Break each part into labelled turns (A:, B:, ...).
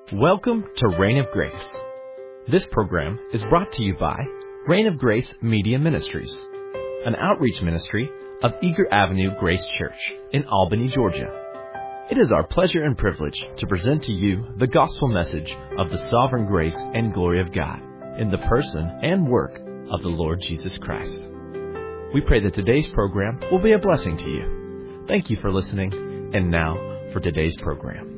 A: Welcome to Reign of Grace. This program is brought to you by Reign of Grace Media Ministries, an outreach ministry of Eager Avenue Grace Church in Albany, Georgia. It is our pleasure and privilege to present to you the gospel message of the sovereign grace and glory of God in the person and work of the Lord Jesus Christ. We pray that today's program will be a blessing to you. Thank you for listening, and now for today's program.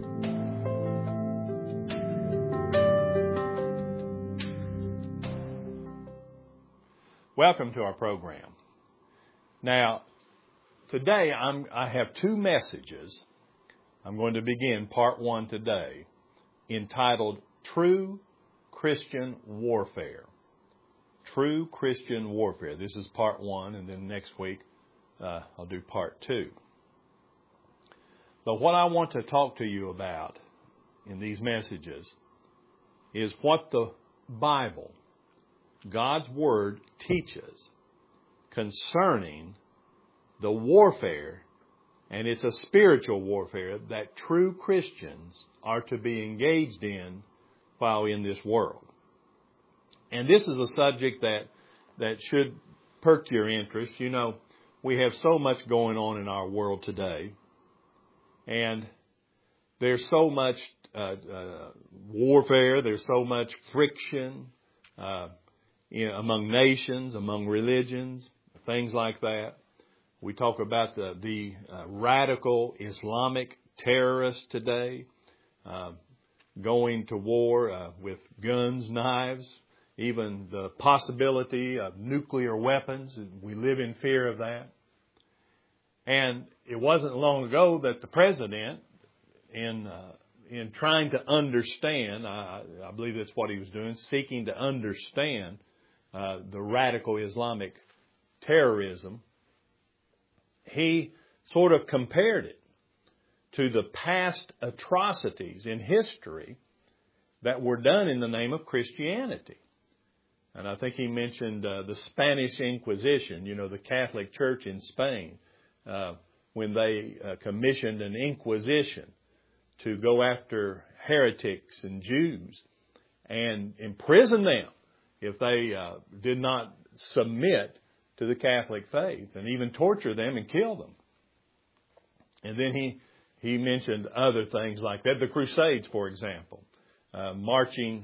B: Welcome to our program. Now, today I have two messages. I'm going to begin part one today, entitled True Christian Warfare. True Christian Warfare. This is part one, and then next week I'll do part two. But what I want to talk to you about in these messages is what the Bible, God's Word, teaches concerning the warfare, and it's a spiritual warfare that true Christians are to be engaged in while in this world. And this is a subject that should perk your interest. You know, we have so much going on in our world today, and there's so much warfare, there's so much friction, among nations, among religions, things like that. We talk about the radical Islamic terrorists today, going to war with guns, knives, even the possibility of nuclear weapons. We live in fear of that. And it wasn't long ago that the president, in trying to understand, I believe that's what he was doing, seeking to understand the radical Islamic terrorism, he sort of compared it to the past atrocities in history that were done in the name of Christianity. And I think he mentioned the Spanish Inquisition, you know, the Catholic Church in Spain, when they commissioned an inquisition to go after heretics and Jews and imprison them if they did not submit to the Catholic faith, and even torture them and kill them. And then he mentioned other things like that. The Crusades, for example, marching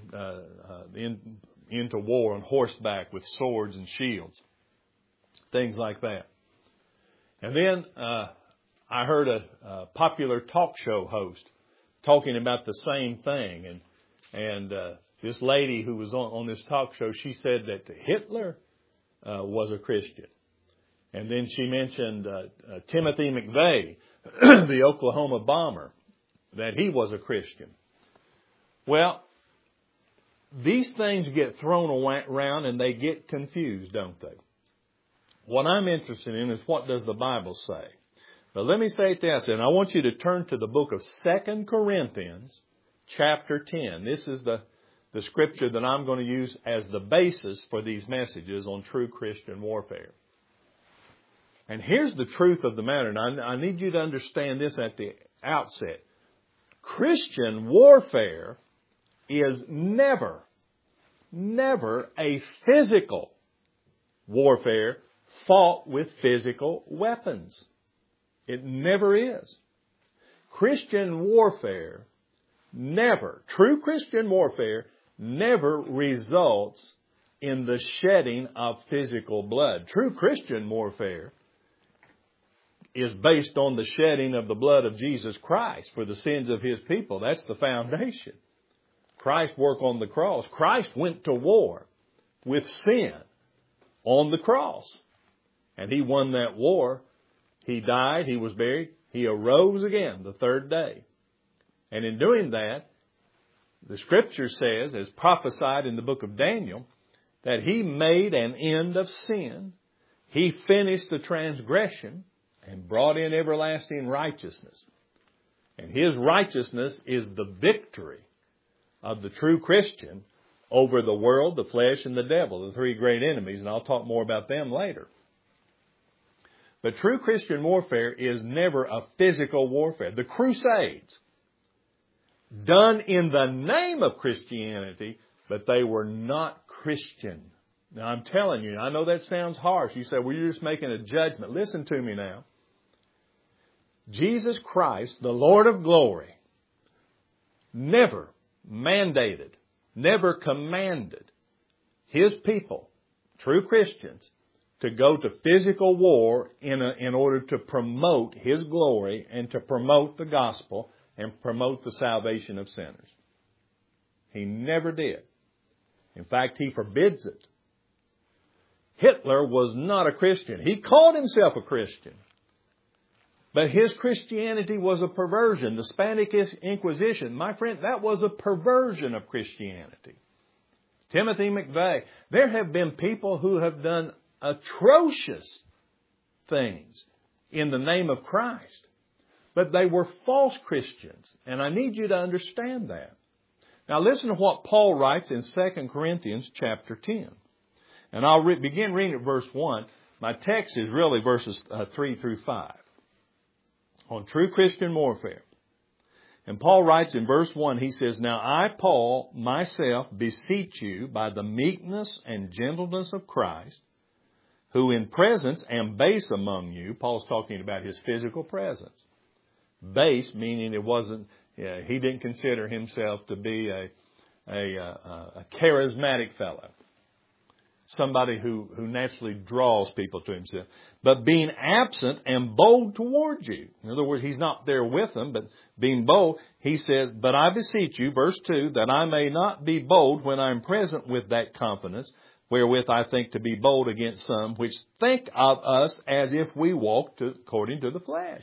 B: into war on horseback with swords and shields, things like that. And then I heard a popular talk show host talking about the same thing, and this lady who was on this talk show, she said that Hitler was a Christian. And then she mentioned Timothy McVeigh, the Oklahoma bomber, that he was a Christian. Well, these things get thrown around and they get confused, don't they? What I'm interested in is, what does the Bible say? But let me say it this, and I want you to turn to the book of 2 Corinthians, chapter 10. This is the scripture that I'm going to use as the basis for these messages on true Christian warfare. And here's the truth of the matter, and I need you to understand this at the outset. Christian warfare is never a physical warfare fought with physical weapons. It never is. Christian warfare true Christian warfare never results in the shedding of physical blood. True Christian warfare is based on the shedding of the blood of Jesus Christ for the sins of His people. That's the foundation. Christ's work on the cross. Christ went to war with sin on the cross. And He won that war. He died. He was buried. He arose again the third day. And in doing that, the Scripture says, as prophesied in the book of Daniel, that He made an end of sin. He finished the transgression and brought in everlasting righteousness. And His righteousness is the victory of the true Christian over the world, the flesh, and the devil, the three great enemies, and I'll talk more about them later. But true Christian warfare is never a physical warfare. The Crusades done in the name of Christianity, but they were not Christian. Now, I'm telling you, I know that sounds harsh. You say, well, you're just making a judgment. Listen to me now. Jesus Christ, the Lord of glory, never mandated, never commanded His people, true Christians, to go to physical war in order to promote His glory and to promote the gospel and promote the salvation of sinners. He never did. In fact, He forbids it. Hitler was not a Christian. He called himself a Christian. But his Christianity was a perversion. The Spanish Inquisition, my friend, that was a perversion of Christianity. Timothy McVeigh, there have been people who have done atrocious things in the name of Christ. But they were false Christians. And I need you to understand that. Now listen to what Paul writes in 2 Corinthians chapter 10. And I'll begin reading at verse 1. My text is really verses 3 through 5. On true Christian warfare. And Paul writes in verse 1, he says, Now I, Paul, myself beseech you by the meekness and gentleness of Christ, who in presence am base among you. Paul's talking about his physical presence. Base, meaning it wasn't, he didn't consider himself to be a charismatic fellow. Somebody who naturally draws people to himself. But being absent and bold towards you. In other words, he's not there with them, but being bold, he says, But I beseech you, verse 2, that I may not be bold when I am present with that confidence, wherewith I think to be bold against some, which think of us as if we walked according to the flesh.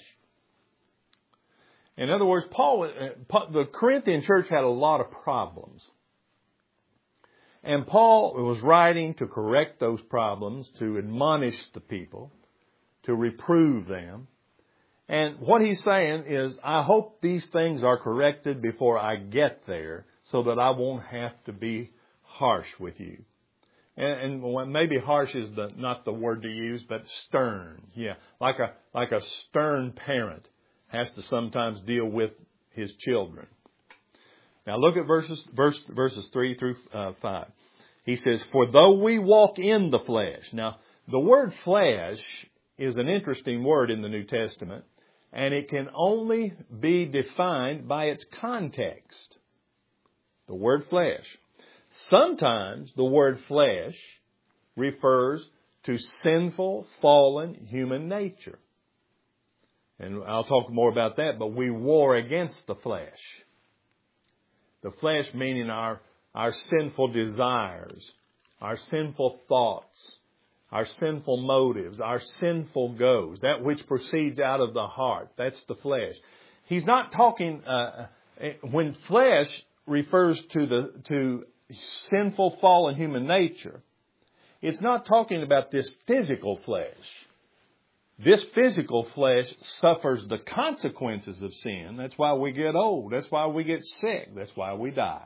B: In other words, the Corinthian church had a lot of problems. And Paul was writing to correct those problems, to admonish the people, to reprove them. And what he's saying is, I hope these things are corrected before I get there so that I won't have to be harsh with you. And maybe harsh is not the word to use, but stern. Yeah, like a stern parent has to sometimes deal with his children. Now look at verses 3 through 5. He says, For though we walk in the flesh. Now, the word flesh is an interesting word in the New Testament, and it can only be defined by its context. The word flesh. Sometimes the word flesh refers to sinful, fallen human nature. And I'll talk more about that, but we war against the flesh. The flesh meaning our sinful desires, our sinful thoughts, our sinful motives, our sinful goals, that which proceeds out of the heart. That's the flesh. He's not talking, when flesh refers to sinful, fallen human nature, it's not talking about this physical flesh. This physical flesh suffers the consequences of sin. That's why we get old. That's why we get sick. That's why we die.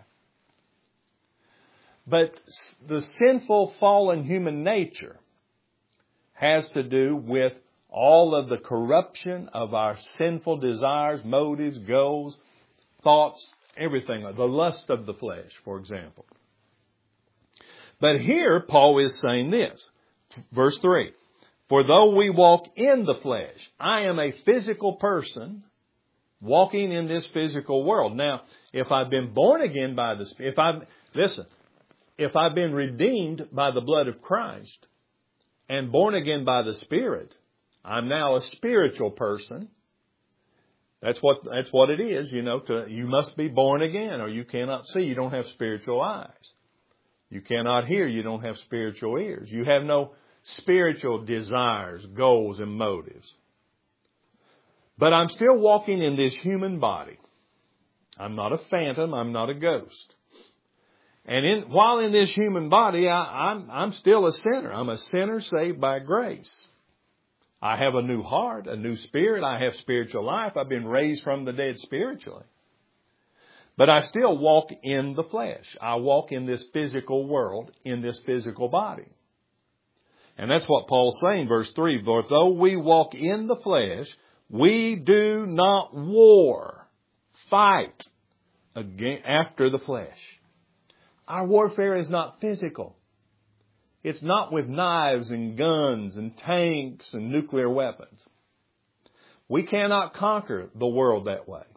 B: But the sinful, fallen human nature has to do with all of the corruption of our sinful desires, motives, goals, thoughts, everything. The lust of the flesh, for example. But here, Paul is saying this. Verse 3. For though we walk in the flesh, I am a physical person walking in this physical world. Now, if I've been born again by the Spirit, if I've been redeemed by the blood of Christ and born again by the Spirit, I'm now a spiritual person. That's what it is, you must be born again or you cannot see. You don't have spiritual eyes. You cannot hear. You don't have spiritual ears. You have no spiritual desires, goals, and motives. But I'm still walking in this human body. I'm not a phantom. I'm not a ghost. And while in this human body, I'm still a sinner. I'm a sinner saved by grace. I have a new heart, a new spirit. I have spiritual life. I've been raised from the dead spiritually. But I still walk in the flesh. I walk in this physical world, in this physical body. And that's what Paul's saying, verse 3. For though we walk in the flesh, we do not war, fight after the flesh. Our warfare is not physical. It's not with knives and guns and tanks and nuclear weapons. We cannot conquer the world that way.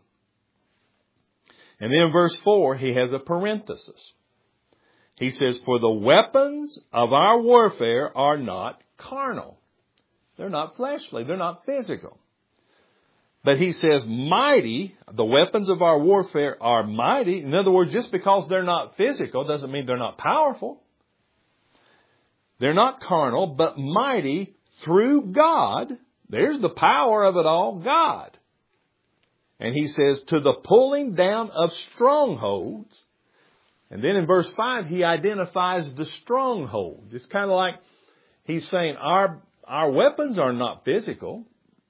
B: And then in verse 4, he has a parenthesis. He says, for the weapons of our warfare are not carnal. They're not fleshly. They're not physical. But he says mighty, the weapons of our warfare are mighty. In other words, just because they're not physical doesn't mean they're not powerful. They're not carnal, but mighty through God. There's the power of it all, God. And he says, to the pulling down of strongholds. And then in verse 5, he identifies the stronghold. It's kind of like he's saying our weapons are not physical,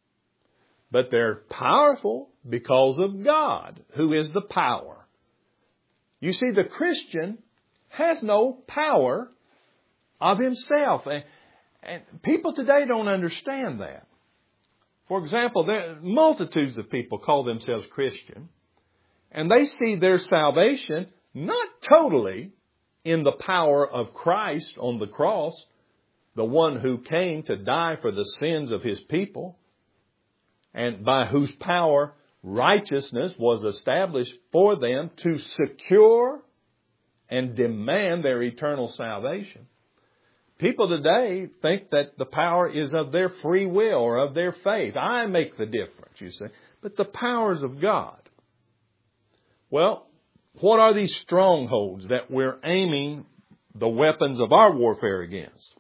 B: but they're powerful because of God, who is the power. You see, the Christian has no power of himself. And people today don't understand that. For example, multitudes of people call themselves Christian, and they see their salvation not totally in the power of Christ on the cross, the one who came to die for the sins of his people, and by whose power righteousness was established for them to secure and demand their eternal salvation. People today think that the power is of their free will or of their faith. I make the difference, you see. But the power is of God. Well, what are these strongholds that we're aiming the weapons of our warfare against?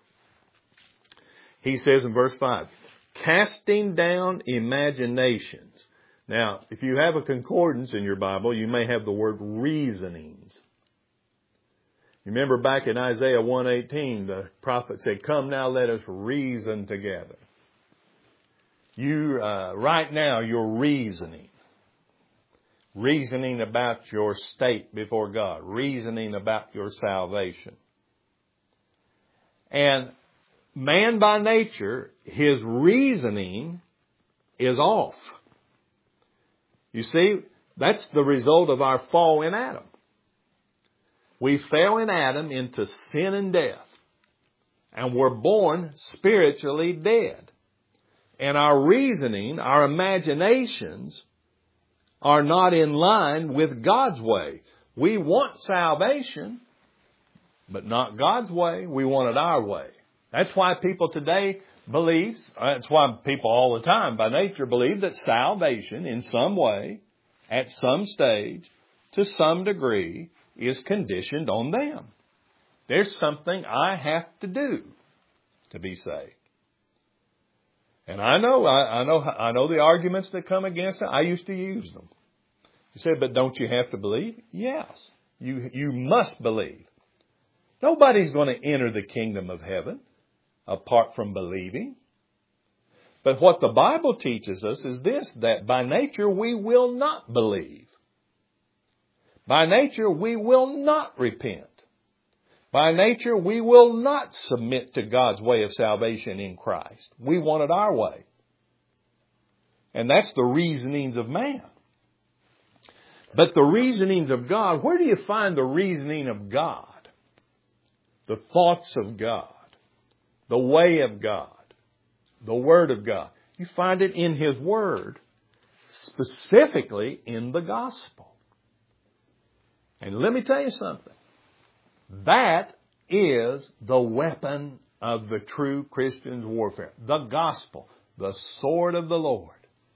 B: He says in verse 5, casting down imaginations. Now, if you have a concordance in your Bible, you may have the word reasonings. You remember back in Isaiah 1:18, the prophet said, come now, let us reason together. Right now, you're reasoning about your state before God, reasoning about your salvation. And man by nature, his reasoning is off. You see, that's the result of our fall in Adam. We fell in Adam into sin and death, and were born spiritually dead. And our reasoning, our imaginations are not in line with God's way. We want salvation, but not God's way. We want it our way. That's why people today believe, that's why people all the time by nature believe that salvation in some way, at some stage, to some degree, is conditioned on them. There's something I have to do to be saved. And I know the arguments that come against it. I used to use them. You say, but don't you have to believe? Yes, you must believe. Nobody's going to enter the kingdom of heaven apart from believing. But what the Bible teaches us is this, that by nature we will not believe. By nature, we will not repent. By nature, we will not submit to God's way of salvation in Christ. We want it our way. And that's the reasonings of man. But the reasonings of God, where do you find the reasoning of God? The thoughts of God, the way of God, the Word of God. You find it in His Word, specifically in the Gospel. And let me tell you something. That is the weapon of the true Christian's warfare. The gospel, the sword of the Lord.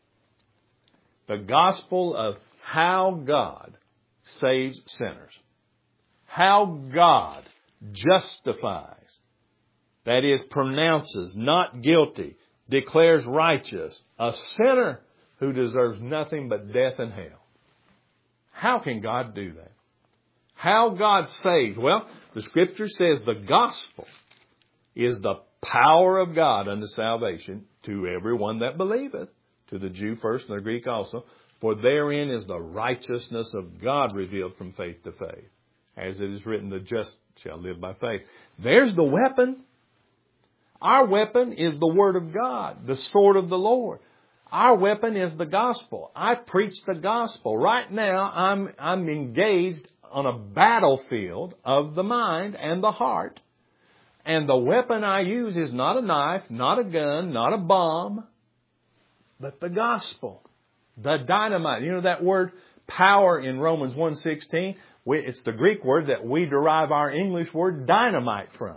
B: The gospel of how God saves sinners. How God justifies. That is, pronounces not guilty, declares righteous, a sinner who deserves nothing but death and hell. How can God do that? How God saves? Well, the Scripture says the gospel is the power of God unto salvation to everyone that believeth, to the Jew first and the Greek also. For therein is the righteousness of God revealed from faith to faith. As it is written, the just shall live by faith. There's the weapon. Our weapon is the Word of God, the sword of the Lord. Our weapon is the gospel. I preach the gospel. Right now, I'm engaged on a battlefield of the mind and the heart. And the weapon I use is not a knife, not a gun, not a bomb, but the gospel. The dynamite. You know that word power in Romans 1:16? It's the Greek word that we derive our English word dynamite from.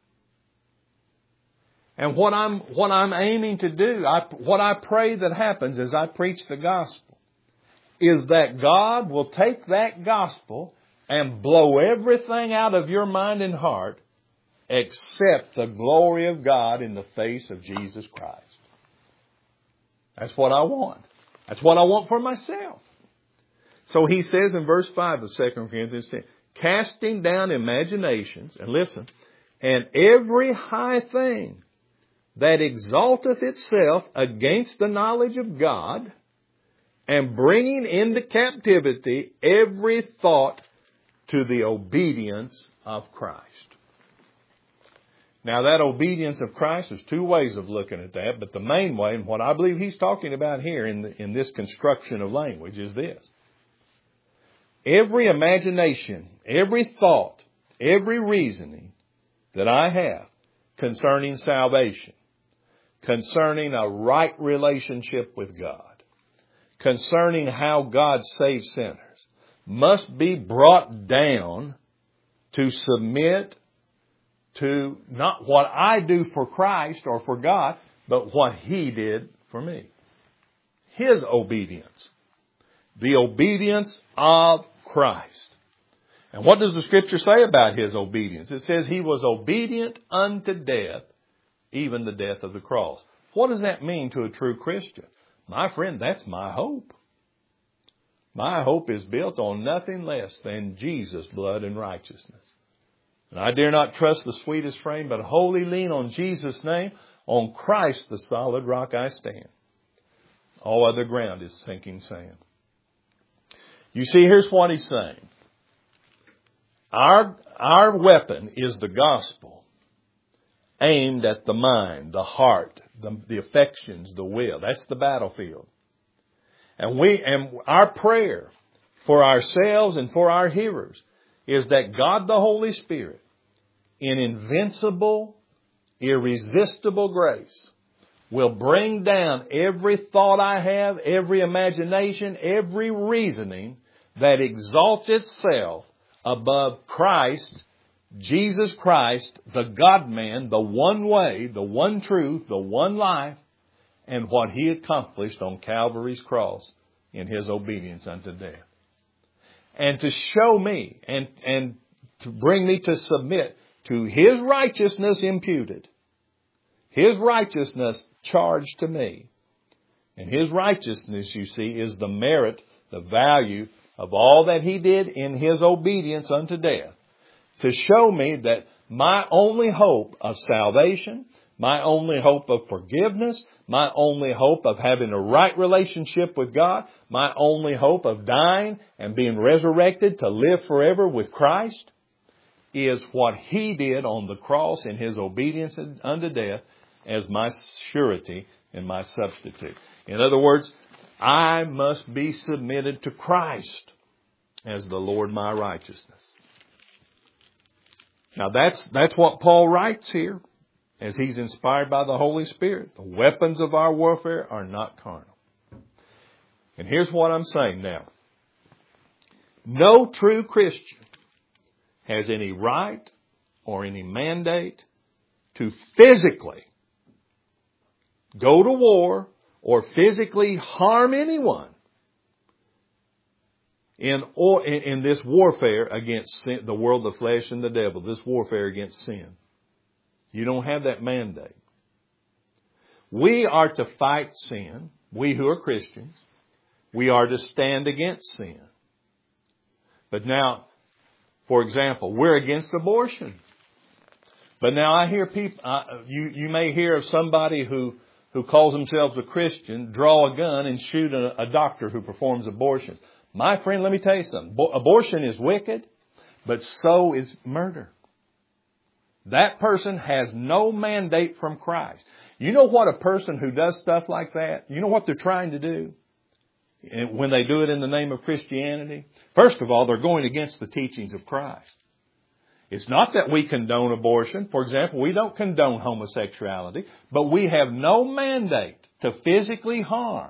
B: And what I'm aiming to do, what I pray that happens as I preach the gospel, is that God will take that gospel and blow everything out of your mind and heart except the glory of God in the face of Jesus Christ. That's what I want. That's what I want for myself. So he says in verse 5 of 2 Corinthians 10, casting down imaginations, and listen, and every high thing that exalteth itself against the knowledge of God, and bringing into captivity every thought to the obedience of Christ. Now that obedience of Christ, there's two ways of looking at that, but the main way, and what I believe he's talking about here in this construction of language, is this. Every imagination, every thought, every reasoning that I have concerning salvation, concerning a right relationship with God, concerning how God saves sinners, must be brought down to submit to not what I do for Christ or for God, but what He did for me. His obedience. The obedience of Christ. And what does the Scripture say about His obedience? It says He was obedient unto death, even the death of the cross. What does that mean to a true Christian? My friend, that's my hope. My hope is built on nothing less than Jesus' blood and righteousness. And I dare not trust the sweetest frame, but wholly lean on Jesus' name. On Christ, the solid rock, I stand. All other ground is sinking sand. You see, here's what he's saying. Our weapon is the gospel, aimed at the mind, the heart, the affections, the will. That's the battlefield. And our prayer for ourselves and for our hearers is that God the Holy Spirit, in invincible, irresistible grace, will bring down every thought I have, every imagination, every reasoning that exalts itself above Christ, Jesus Christ, the God-man, the one way, the one truth, the one life, and what He accomplished on Calvary's cross in His obedience unto death. And to show me and to bring me to submit to His righteousness imputed. His righteousness charged to me. And His righteousness, you see, is the merit, the value of all that He did in His obedience unto death. To show me that my only hope of salvation, my only hope of forgiveness, my only hope of having a right relationship with God, my only hope of dying and being resurrected to live forever with Christ is what He did on the cross in His obedience unto death as my surety and my substitute. In other words, I must be submitted to Christ as the Lord my righteousness. Now that's what Paul writes here as he's inspired by the Holy Spirit. The weapons of our warfare are not carnal. And here's what I'm saying now. No true Christian has any right or any mandate to physically go to war or physically harm anyone in this warfare against sin, the world, the flesh, and the devil, this warfare against sin. You don't have that mandate. We are to fight sin. We who are Christians, we are to stand against sin. But now, for example, we're against abortion. But now I hear people, you may hear of somebody who calls themselves a Christian draw a gun and shoot a doctor who performs abortion. My friend, let me tell you something. Abortion is wicked, but so is murder. That person has no mandate from Christ. You know what a person who does stuff like that, you know what they're trying to do? When they do it in the name of Christianity? First of all, they're going against the teachings of Christ. It's not that we condone abortion. For example, we don't condone homosexuality, but we have no mandate to physically harm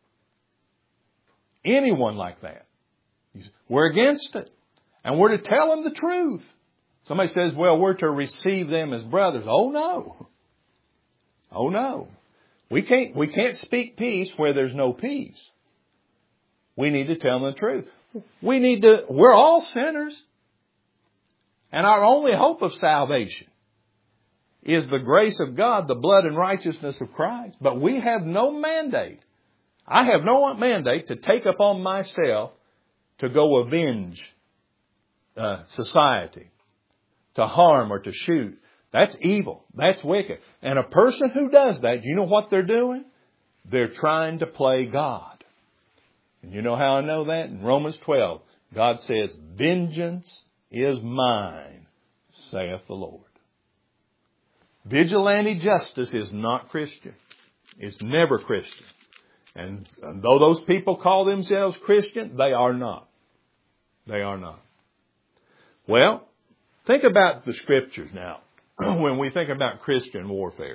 B: anyone like that. We're against it. And we're to tell them the truth. Somebody says, well, we're to receive them as brothers. Oh, no. Oh, no. We can't speak peace where there's no peace. We need to tell them the truth. We're all sinners. And our only hope of salvation is the grace of God, the blood and righteousness of Christ. But we have no mandate. I have no mandate to take upon myself to go avenge society, to harm or to shoot. That's evil. That's wicked. And a person who does that, you know what they're doing? They're trying to play God. And you know how I know that? In Romans 12, God says, vengeance is mine, saith the Lord. Vigilante justice is not Christian. It's never Christian. And though those people call themselves Christian, they are not. They are not. Well, think about the Scriptures now when we think about Christian warfare.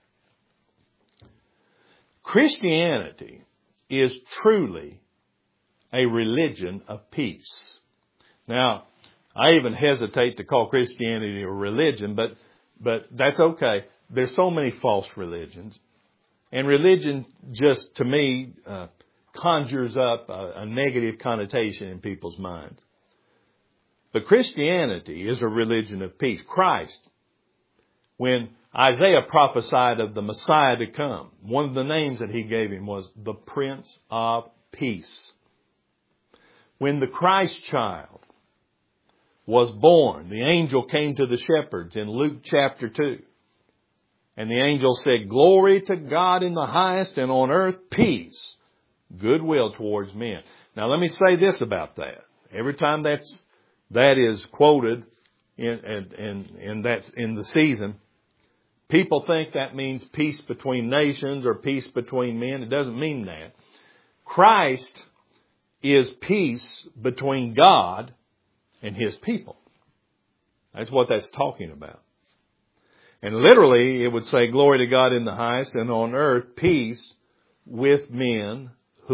B: Christianity is truly a religion of peace. Now, I even hesitate to call Christianity a religion, but that's okay. There's so many false religions. And religion just, to me, conjures up a negative connotation in people's minds. But Christianity is a religion of peace. Christ, when Isaiah prophesied of the Messiah to come, one of the names that he gave him was the Prince of Peace. When the Christ child was born, the angel came to the shepherds in Luke chapter 2. And the angel said, glory to God in the highest, and on earth peace, goodwill towards men. Now let me say this about that. Every time that is quoted and that's in the season, people think that means peace between nations or peace between men. It doesn't mean that. Christ is peace between God and His people. That's what that's talking about. And literally, it would say, glory to God in the highest, and on earth, peace with men,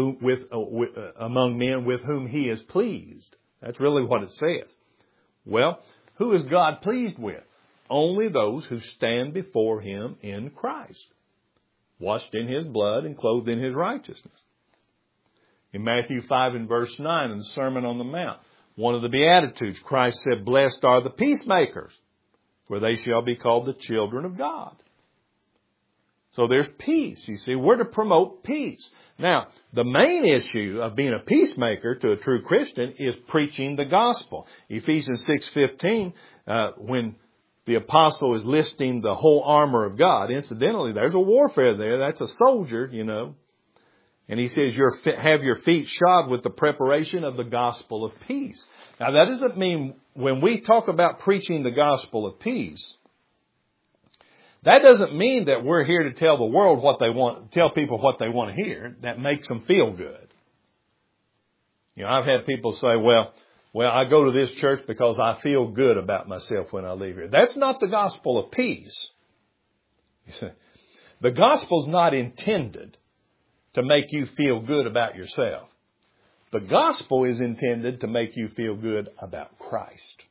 B: among men with whom He is pleased. That's really what it says. Well, who is God pleased with? Only those who stand before Him in Christ, washed in His blood and clothed in His righteousness. In Matthew 5 and verse 9, in the Sermon on the Mount, one of the Beatitudes, Christ said, blessed are the peacemakers, for they shall be called the children of God. So there's peace. You see, we're to promote peace. Now, the main issue of being a peacemaker to a true Christian is preaching the gospel. Ephesians 6:15, when the apostle is listing the whole armor of God, incidentally, there's a warfare there. That's a soldier, you know. And he says, have your feet shod with the preparation of the gospel of peace. Now, that doesn't mean when we talk about preaching the gospel of peace, that doesn't mean that we're here to tell the world what they want, tell people what they want to hear. That makes them feel good. You know, I've had people say, well, I go to this church because I feel good about myself when I leave here. That's not the gospel of peace. You see, the gospel's not intended to make you feel good about yourself. The gospel is intended to make you feel good about Christ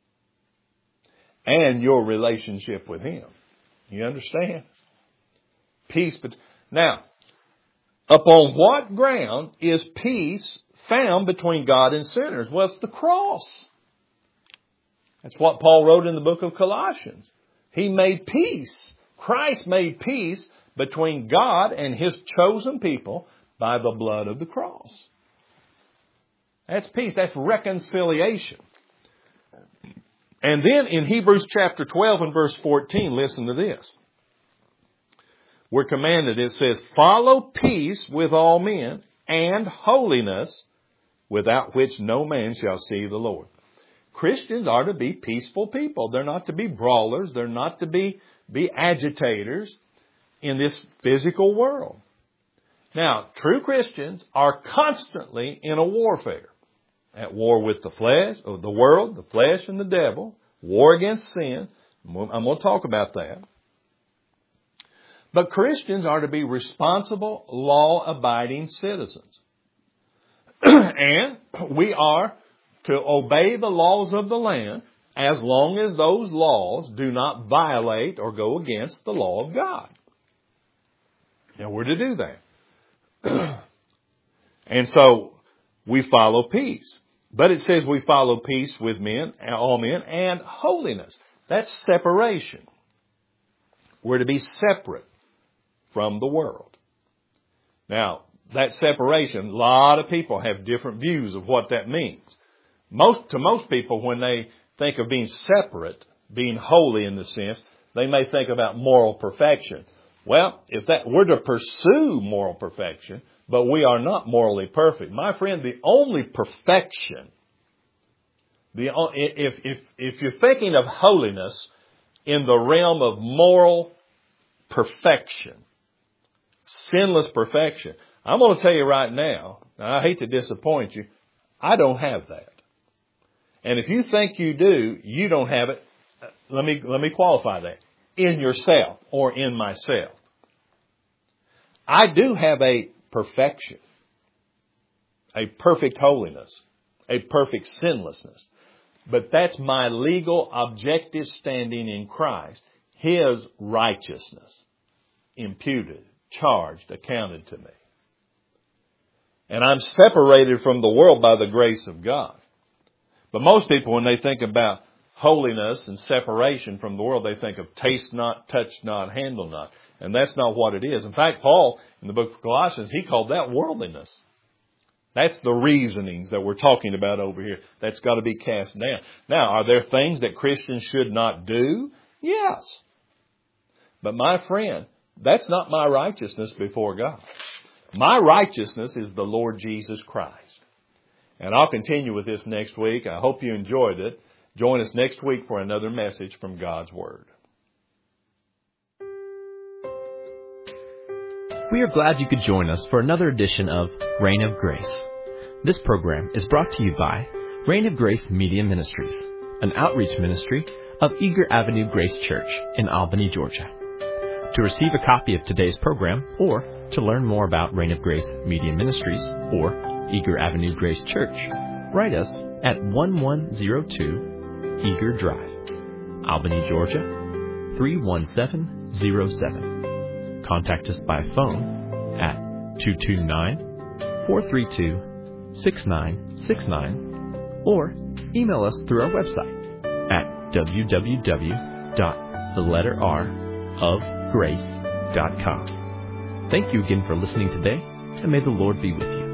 B: and your relationship with Him. You understand? Peace. Now, upon what ground is peace found between God and sinners? Well, it's the cross. That's what Paul wrote in the book of Colossians. He made peace. Christ made peace between God and His chosen people by the blood of the cross. That's peace. That's reconciliation. And then in Hebrews chapter 12 and verse 14, listen to this. We're commanded, it says, follow peace with all men and holiness, without which no man shall see the Lord. Christians are to be peaceful people. They're not to be brawlers. They're not to be agitators. in this physical world. Now, true Christians are constantly in a warfare. At war with the flesh, or the world, the flesh, and the devil. War against sin. I'm going to talk about that. But Christians are to be responsible, law-abiding citizens. And we are to obey the laws of the land as long as those laws do not violate or go against the law of God. Now, we're to do that. And so, we follow peace. But it says we follow peace with men, all men, and holiness. That's separation. We're to be separate from the world. Now, that separation, a lot of people have different views of what that means. To most people, when they think of being separate, being holy in the sense, they may think about moral perfection. Well, we're to pursue moral perfection, but we are not morally perfect. My friend, the only perfection, if you're thinking of holiness in the realm of moral perfection, sinless perfection, I'm going to tell you right now, and I hate to disappoint you, I don't have that. And if you think you do, you don't have it. Let me qualify that. In yourself or in myself. I do have a perfection, a perfect holiness, a perfect sinlessness. But that's my legal objective standing in Christ. His righteousness imputed, charged, accounted to me. And I'm separated from the world by the grace of God. But most people, when they think about holiness and separation from the world, they think of taste not, touch not, handle not. And that's not what it is. In fact, Paul, in the book of Colossians, he called that worldliness. That's the reasonings that we're talking about over here. That's got to be cast down. Now, are there things that Christians should not do? Yes. But my friend, that's not my righteousness before God. My righteousness is the Lord Jesus Christ. And I'll continue with this next week. I hope you enjoyed it. Join us next week for another message from God's Word.
A: We are glad you could join us for another edition of Reign of Grace. This program is brought to you by Reign of Grace Media Ministries, an outreach ministry of Eager Avenue Grace Church in Albany, Georgia. To receive a copy of today's program or to learn more about Reign of Grace Media Ministries or Eager Avenue Grace Church, write us at 1102 Eager Drive, Albany, Georgia 31707. Contact us by phone at 229-432-6969 or email us through our website at www.theletterrofgrace.com. Thank you again for listening today, and may the Lord be with you.